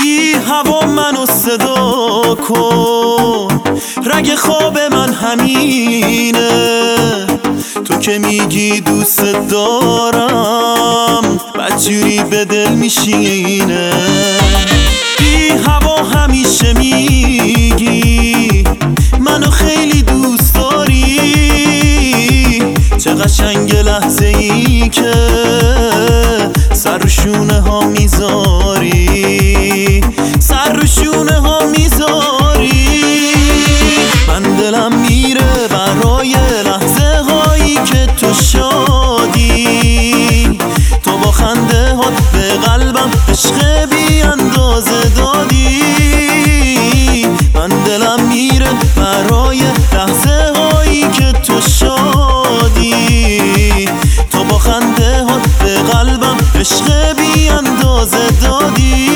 بی هوا منو صدا کن، رگ خواب من همینه. تو که میگی دوست دارم بدجوری به دل میشینه. بی هوا همیشه میگی منو خیلی دوست داری، چه قشنگ لحظه ای که سر رو شونه ها میذاری، سر رو شونه ها میذاری. من دلم میره برای لحظه هایی که تو شادی، تو با خنده هات به قلبم عشق بی اندازه دادی. من دلم میره برای لحظه هایی که تو شادی، تو با خنده هات به قلبم عشق بی اندازه دادی.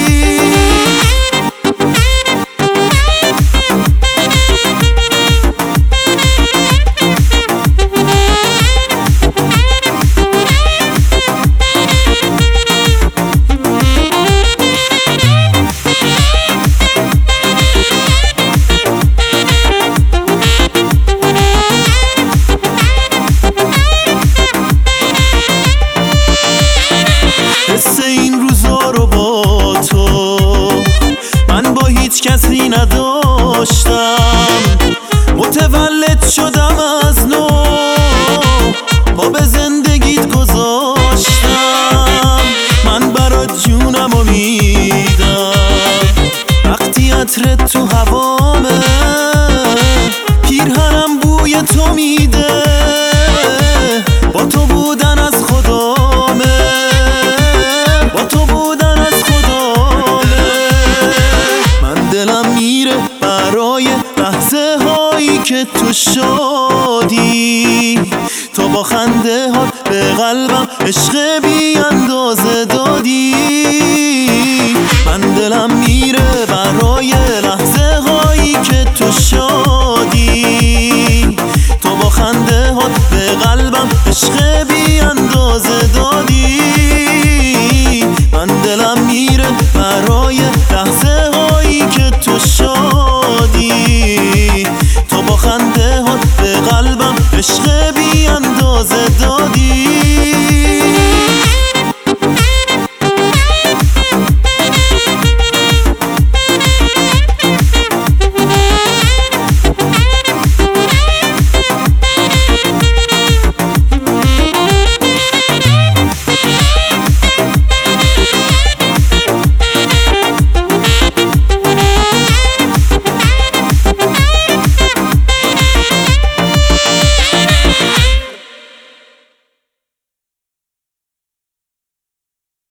حس این روزا رو با تو من با هیچ کسی نداشتم، متولد شدم از نو پا به زندگیت گذاشتم. من برات جونم رو میدم وقتی عطرت تو هوامه، پیرهنم بوی تو میده، با تو بودن از خدامه، با تو بودن از خدامه. من دلم میره برای لحظه هایی که تو شادی، تو با خنده هات به قلبم عشق بی اندازه دادی.